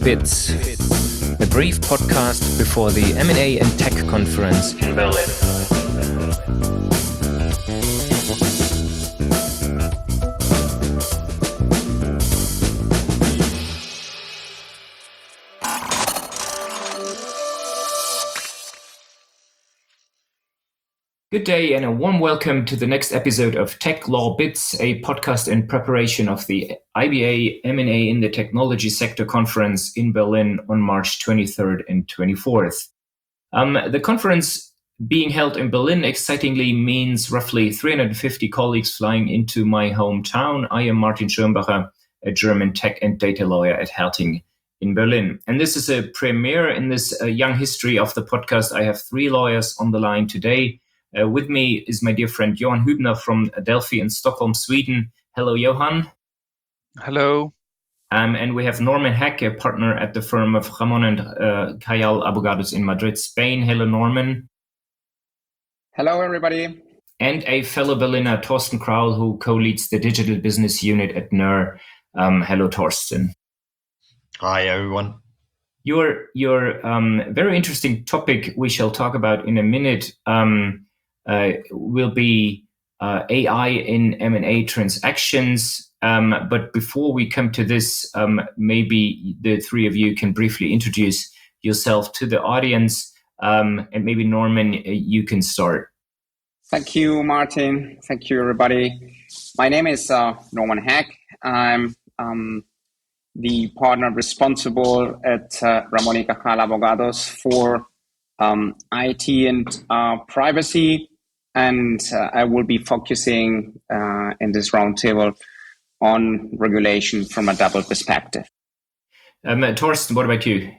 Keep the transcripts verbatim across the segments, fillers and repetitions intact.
Bits, a brief podcast before the M and A and Tech conference in Berlin. Good day and a warm welcome to the next episode of Tech Law Bits, a podcast in preparation of the I B A M and A in the Technology Sector Conference in Berlin on March twenty-third and twenty-fourth. Um, the conference being held in Berlin excitingly means roughly three hundred fifty colleagues flying into my hometown. I am Martin Schirmbacher, a German tech and data lawyer at Herting in Berlin. And this is a premiere in this uh, young history of the podcast. I have three lawyers on the line today. Uh, with me is my dear friend Johan Hübner from Delphi in Stockholm, Sweden. Hello, Johan. Hello. Um, and we have Norman Heck, a partner at the firm of Ramon and uh, Cayal Abogados in Madrid, Spain. Hello, Norman. Hello, everybody. And a fellow Berliner, Thorsten Kraul, who co-leads the digital business unit at N E R. Um, hello, Thorsten. Hi, everyone. Your your um, very interesting topic we shall talk about in a minute um, uh, will be uh, A I in M and A transactions. Um, but before we come to this, um, maybe the three of you can briefly introduce yourself to the audience. Um, and maybe Norman, you can start. Thank you, Martin. Thank you, everybody. My name is uh, Norman Heck. I'm um, the partner responsible at uh, Ramon y Cajal Abogados for um, I T and uh, privacy. And uh, I will be focusing uh, in this roundtable on regulation from a double perspective. Um, Thorsten, what about you?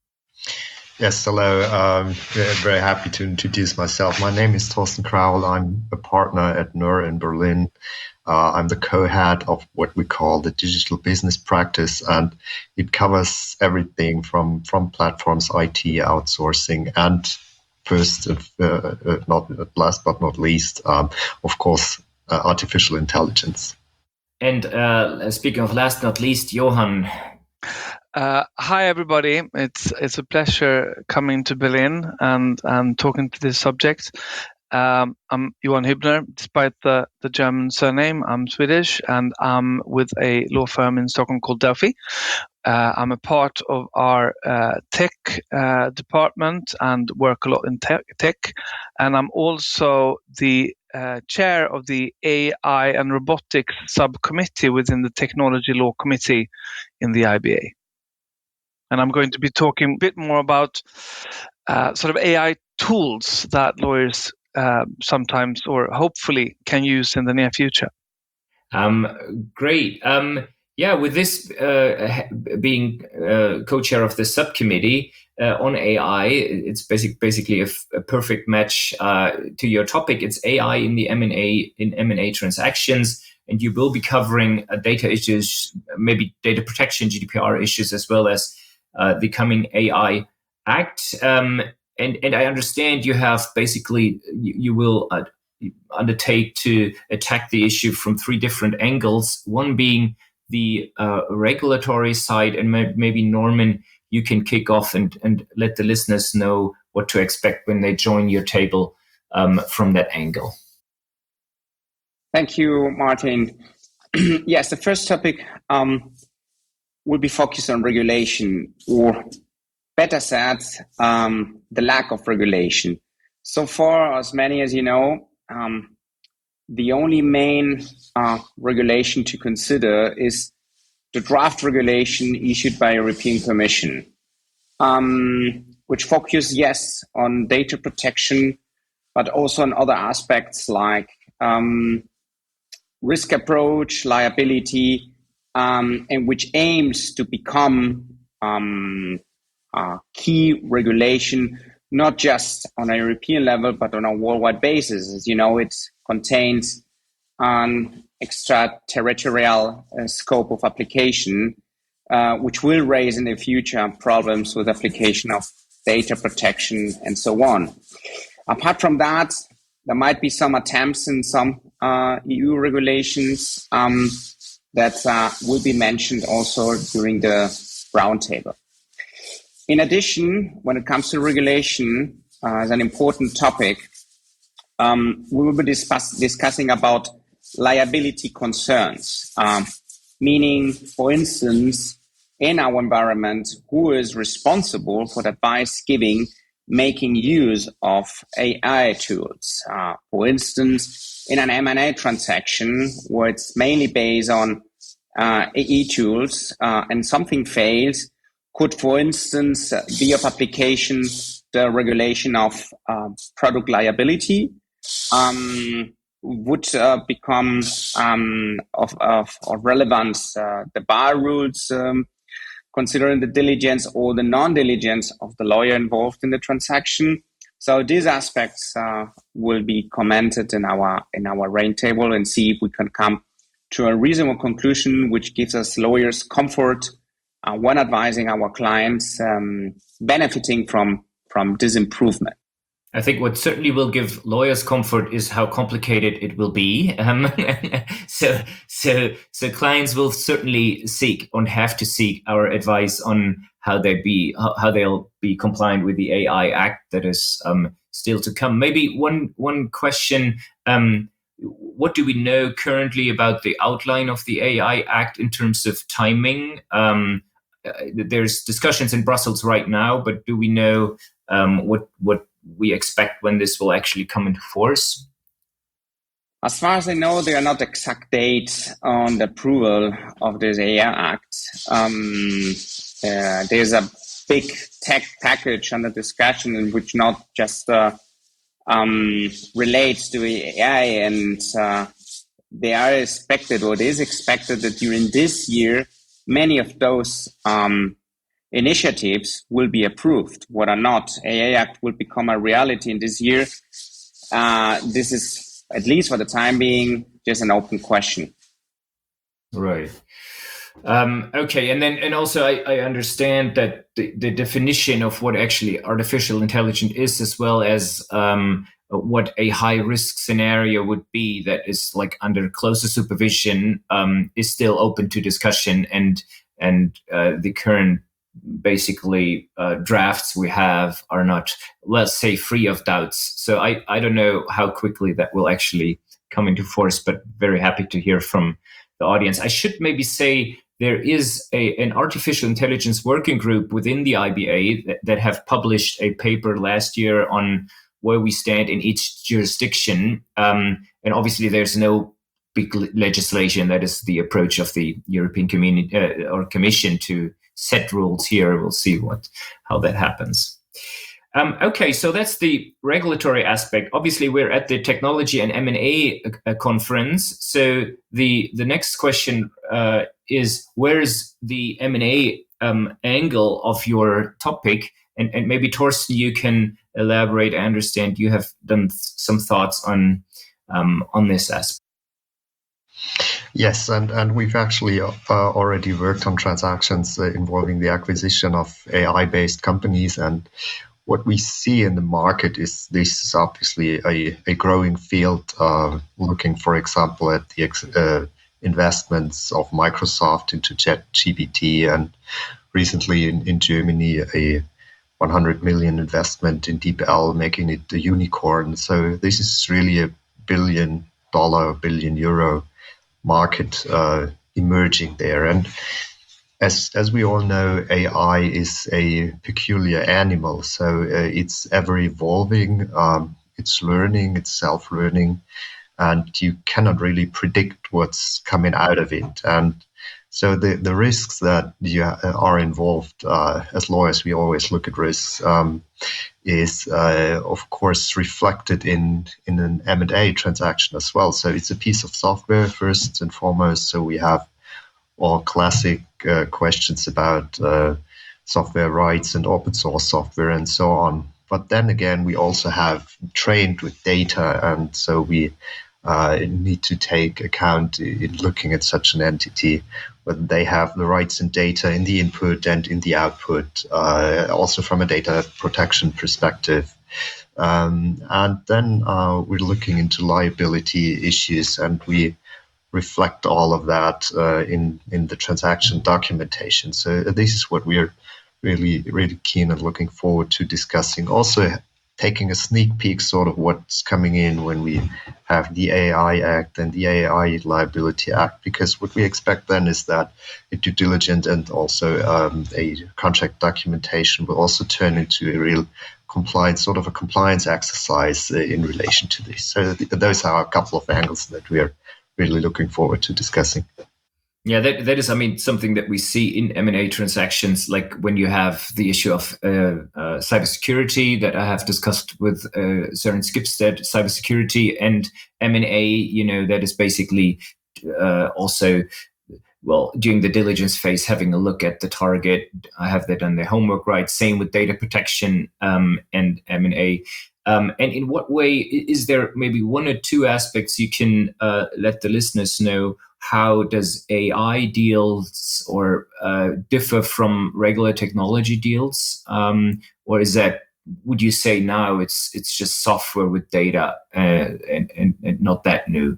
Yes, hello. Um, very, very happy to introduce myself. My name is Thorsten Kraul. I'm a partner at N E R in Berlin. Uh, I'm the co-head of what we call the digital business practice, and it covers everything from, from platforms, I T, outsourcing, and first, uh, uh, not last but not least, um, of course, uh, artificial intelligence. And uh, speaking of last not least, Johan. Uh, hi, everybody. It's it's a pleasure coming to Berlin and, and talking to this subject. Um, I'm Johan Hübner. Despite the, the German surname, I'm Swedish, and I'm with a law firm in Stockholm called Delphi. Uh, I'm a part of our uh, tech uh, department and work a lot in tech, tech. And I'm also the uh, chair of the A I and robotics subcommittee within the Technology Law Committee in the I B A. And I'm going to be talking a bit more about uh, sort of A I tools that lawyers uh, sometimes or hopefully can use in the near future. Um, great. Um, yeah, with this uh, being uh, co-chair of the subcommittee uh, on A I, it's basic, basically a, f- a perfect match uh, to your topic. It's A I in the M and A in M and A transactions, and you will be covering uh, data issues, maybe data protection, G D P R issues, as well as uh, the coming A I Act. Um, and and I understand you have basically you, you will uh, undertake to attack the issue from three different angles. One being the uh, regulatory side, and may, maybe Norman, you can kick off and, and let the listeners know what to expect when they join your table um, from that angle. Thank you, Martin. Yes, the first topic um, will be focused on regulation, or better said, um, the lack of regulation. So far, as many as you know, um, the only main uh, regulation to consider is the draft regulation issued by European Commission, um, which focuses, yes, on data protection, but also on other aspects like um, risk approach, liability, um, and which aims to become um, a key regulation, not just on a European level, but on a worldwide basis. As you know, it contains an extraterritorial uh, scope of application, uh, which will raise in the future problems with application of data protection and so on. Apart from that, there might be some attempts in some uh, E U regulations um, that uh, will be mentioned also during the roundtable. in addition, when it comes to regulation uh, as an important topic, um, we will be discuss discussing about liability concerns, um, meaning, for instance, in our environment, who is responsible for the advice giving, making use of A I tools. Uh, for instance, in an M and A transaction where it's mainly based on uh, A I tools uh, and something fails, could, for instance, be of application the regulation of uh, product liability, um, would uh, become um, of, of, of relevance, uh, the bar rules, um, considering the diligence or the non-diligence of the lawyer involved in the transaction. So these aspects uh, will be commented in our in our roundtable and see if we can come to a reasonable conclusion which gives us lawyers comfort uh, when advising our clients, um, benefiting from from this improvement. I think what certainly will give lawyers comfort is how complicated it will be. Um, so, so, so clients will certainly seek and have to seek our advice on how they be how they'll be compliant with the A I Act that is um, still to come. Maybe one one question: um, what do we know currently about the outline of the A I Act in terms of timing? Um, there's discussions in Brussels right now, but do we know um, what what we expect when this will actually come into force? As far as I know, there are not exact dates on the approval of this A I Act. Um, uh, there's a big tech package under discussion in which not just uh, um, relates to A I, and uh, they are expected, or it is expected that during this year, many of those um, initiatives will be approved. What are not, A I Act will become a reality in this year. Uh, this is, at least for the time being, just an open question. Right. Um, okay. And then, and also I, I understand that the, the definition of what actually artificial intelligence is, as well as um, what a high risk scenario would be that is like under closer supervision, um, is still open to discussion, and, and uh, the current basically uh, drafts we have are not, let's say, free of doubts. So I, I don't know how quickly that will actually come into force, but very happy to hear from the audience. I should maybe say there is a, an artificial intelligence working group within the I B A that, that have published a paper last year on where we stand in each jurisdiction. Um, and obviously there's no big legislation. That is the approach of the European Community uh, or Commission to set rules here. We'll see what how that happens. Um, okay, so that's the regulatory aspect. Obviously, we're at the technology and M and A uh, conference. So the the next question uh, is, where's the M and A um, angle of your topic? And, and maybe Torsten, you can elaborate. I understand you have done some thoughts on um, on this aspect. Yes, and, and we've actually uh, already worked on transactions uh, involving the acquisition of A I-based companies. And what we see in the market is this is obviously a, a growing field, uh, looking, for example, at the ex- uh, investments of Microsoft into ChatGPT, and recently in, in Germany, a one hundred million investment in DeepL, making it a unicorn. So this is really a billion dollar, billion euro market uh, emerging there. And as as we all know, A I is a peculiar animal. So uh, it's ever evolving, um, it's learning, it's self-learning, and you cannot really predict what's coming out of it. And so the, the risks that you are involved, uh, as lawyers, we always look at risks, um, is, uh, of course, reflected in, in an M and A transaction as well. So it's a piece of software, first and foremost. So we have all classic uh, questions about uh, software rights and open source software and so on. But then again, we also have trained with data. And so we uh, need to take account in looking at such an entity, whether they have the rights and data in the input and in the output, uh, also from a data protection perspective. Um, and then uh, we're looking into liability issues, and we reflect all of that uh, in, in the transaction documentation. So this is what we're really, really keen and looking forward to discussing. Also, taking a sneak peek, sort of what's coming in when we have the A I Act and the A I Liability Act, because what we expect then is that a due diligence and also um, a contract documentation will also turn into a real compliance, sort of a compliance exercise uh, in relation to this. So th- those are a couple of angles that we are really looking forward to discussing. Yeah, that that is, I mean, something that we see in M and A transactions, like when you have the issue of uh, uh, cybersecurity that I have discussed with uh, Søren Skibsted, cybersecurity and M and A. You know, that is basically uh, also, well, during the diligence phase, having a look at the target. I have that done their homework right. Same with data protection um, and M and A. Um, and in what way is there maybe one or two aspects you can uh, let the listeners know? How does A I deals or uh, differ from regular technology deals, um, or is that, would you say now it's it's just software with data uh, and, and and not that new?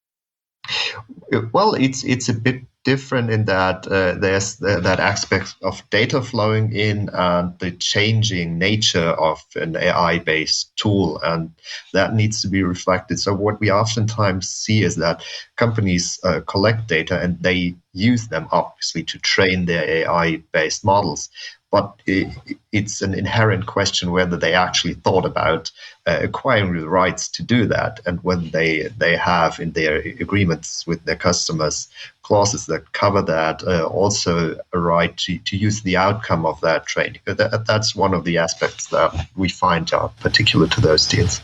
Well, it's it's a bit different in that uh, there's the, that aspect of data flowing in and the changing nature of an A I-based tool, and that needs to be reflected. So what we oftentimes see is that companies uh, collect data and they use them obviously to train their A I-based models. But it's an inherent question whether they actually thought about uh, acquiring the rights to do that, and whether they they have in their agreements with their customers clauses that cover that, uh, also a right to, to use the outcome of that training. That, that's one of the aspects that we find are particular to those deals.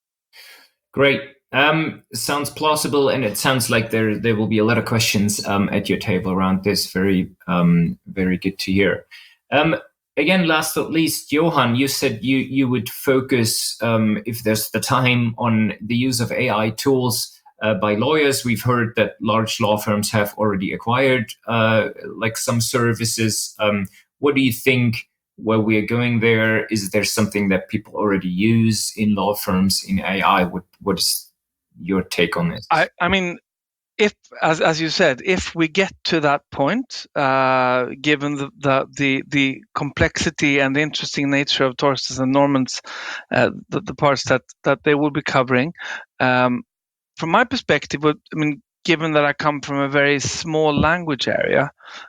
Great. Um, sounds plausible, and it sounds like there there will be a lot of questions um, at your table around this. Very um, very good to hear. Um, again, last but not least, Johan, you said you you would focus, um, if there's the time, on the use of A I tools uh, by lawyers. We've heard that large law firms have already acquired uh, like some services. Um, what do you think where we are going there? Is there something that people already use in law firms in A I? What what is your take on this? I, I mean, if, as as you said, if we get to that point, uh, given the, the the the complexity and the interesting nature of Torsten's and Norman's, uh, the, the parts that that they will be covering, um, from my perspective, I mean, given that I come from a very small language area,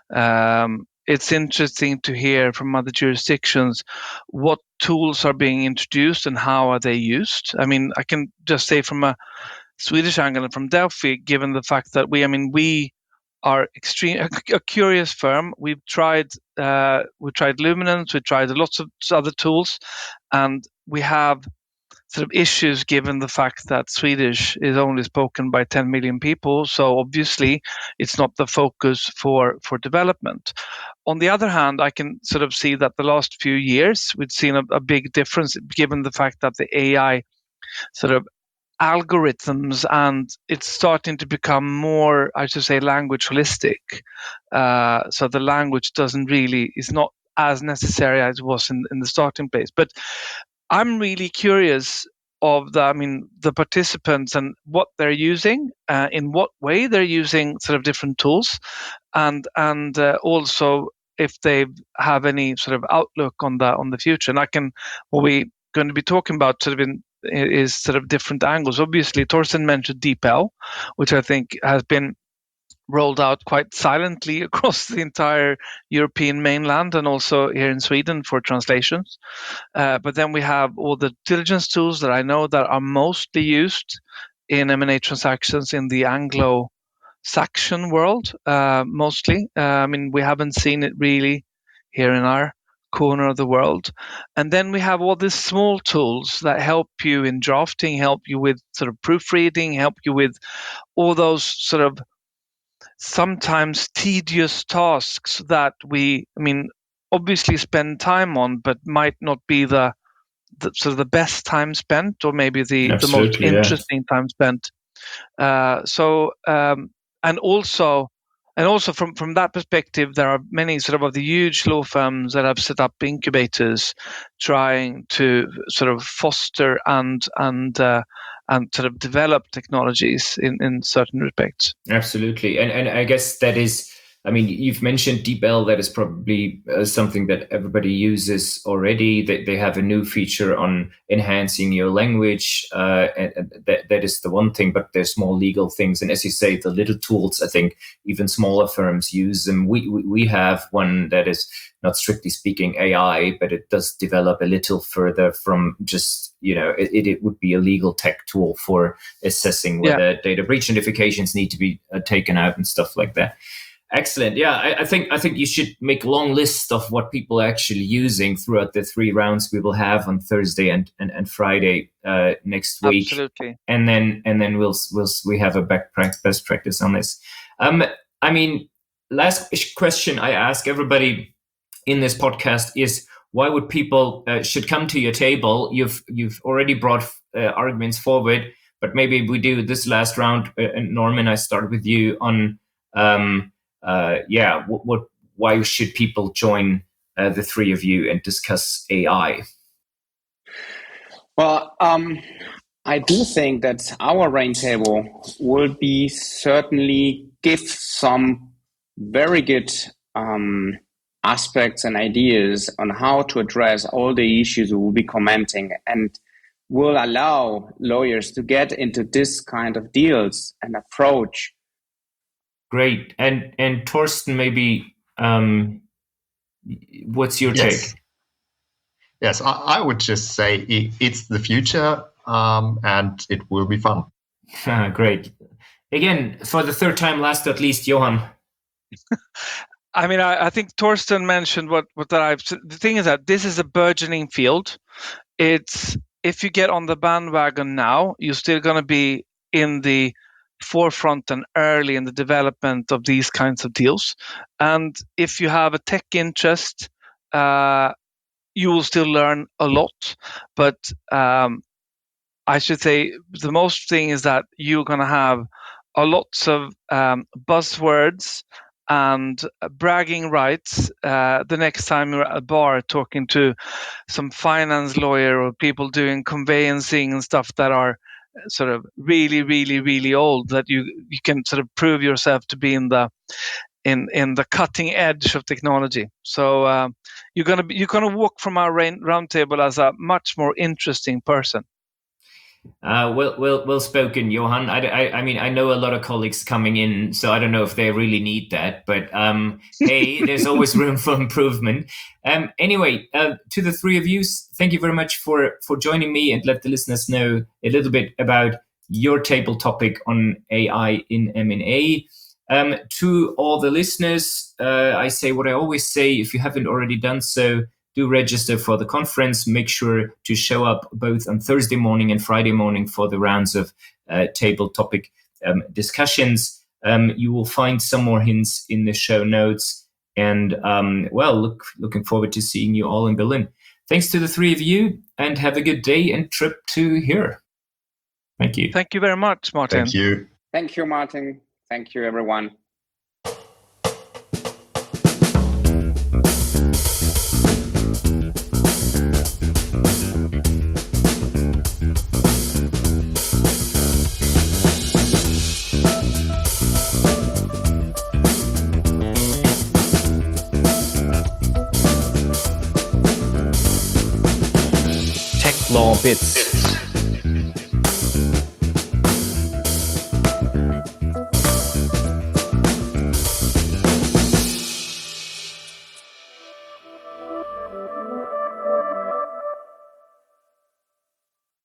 um, it's interesting to hear from other jurisdictions what tools are being introduced and how are they used. I mean, I can just say from a Swedish angle and from Delphi, given the fact that we, I mean, we are extreme a, a curious firm. We've tried, uh, we tried Luminance, we tried lots of other tools, and we have sort of issues given the fact that Swedish is only spoken by ten million people. So obviously, it's not the focus for for development. On the other hand, I can sort of see that the last few years we've seen a, a big difference given the fact that the A I sort of algorithms, and it's starting to become more, I should say, language holistic. Uh, so the language doesn't really, is not as necessary as it was in, in the starting place. But I'm really curious of the, I mean, the participants and what they're using, uh, in what way they're using sort of different tools, and and uh, also if they have any sort of outlook on the on the future. And I can, what we're going to be talking about sort of in is sort of different angles. Obviously, Torsten mentioned DeepL, which I think has been rolled out quite silently across the entire European mainland and also here in Sweden for translations. Uh, but then we have all the diligence tools that I know that are mostly used in M and A transactions in the Anglo-Saxon world, uh, mostly. Uh, I mean, we haven't seen it really here in our corner of the world. And then we have all these small tools that help you in drafting, help you with sort of proofreading, help you with all those sort of sometimes tedious tasks that we, I mean, obviously spend time on, but might not be the, the sort of the best time spent, or maybe the, the most interesting yeah. time spent. Uh, so, um, and also, and also from, from that perspective, there are many sort of, of the huge law firms that have set up incubators trying to sort of foster and, and, uh, and sort of develop technologies in, in certain respects. Absolutely. And and I guess that is I mean, you've mentioned DeepL. That is probably uh, something that everybody uses already. They, they have a new feature on enhancing your language. Uh, and, and that, that is the one thing, but there's more legal things. And as you say, the little tools, I think even smaller firms use them. We, we, we have one that is not strictly speaking A I, but it does develop a little further from just, you know, it, it would be a legal tech tool for assessing whether yeah. data breach notifications need to be uh, taken out and stuff like that. Excellent. Yeah, I, I think I think you should make a long list of what people are actually using throughout the three rounds we will have on Thursday and and, and Friday uh, next week. Absolutely. And then and then we'll we'll we have a best practice on this. Um, I mean, last question I ask everybody in this podcast is, why would people uh, should come to your table? You've you've already brought uh, arguments forward, but maybe we do this last round. Uh, and Norman, I start with you on. Um, Uh, yeah, what, what? Why should people join uh, the three of you and discuss A I? Well, um, I do think that our roundtable will be certainly give some very good um, aspects and ideas on how to address all the issues we will be commenting, and will allow lawyers to get into this kind of deals and approach. Great. And and Torsten, maybe um, what's your yes. take? Yes, I, I would just say it, it's the future um, and it will be fun. Great. Again, for the third time, last but not least, Johan. I mean, I, I think Torsten mentioned what, what that I've. The thing is that this is a burgeoning field. It's if you get on the bandwagon now, you're still going to be in the forefront and early in the development of these kinds of deals. And if you have a tech interest, uh, you will still learn a lot. But um, I should say the most thing is that you're going to have a lots of um, buzzwords and bragging rights uh, the next time you're at a bar talking to some finance lawyer or people doing conveyancing and stuff that are sort of really, really, really old, that you you can sort of prove yourself to be in the in in the cutting edge of technology. So uh, you're gonna be, you're gonna walk from our roundtable as a much more interesting person. Uh, well, well, well spoken, Johan. I, I, I mean, I know a lot of colleagues coming in, so I don't know if they really need that. But um, hey, there's always room for improvement. Um, anyway, uh, to the three of you, thank you very much for for joining me, and let the listeners know a little bit about your table topic on A I in M and A. Um, to all the listeners, uh, I say what I always say: if you haven't already done so, do register for the conference. Make sure to show up both on Thursday morning and Friday morning for the rounds of uh, table topic um, discussions. Um, you will find some more hints in the show notes. And um, well, look, looking forward to seeing you all in Berlin. Thanks to the three of you, and have a good day and trip to here. Thank you. Thank you very much, Martin. Thank you. Thank you, Martin. Thank you, everyone. Law Bits.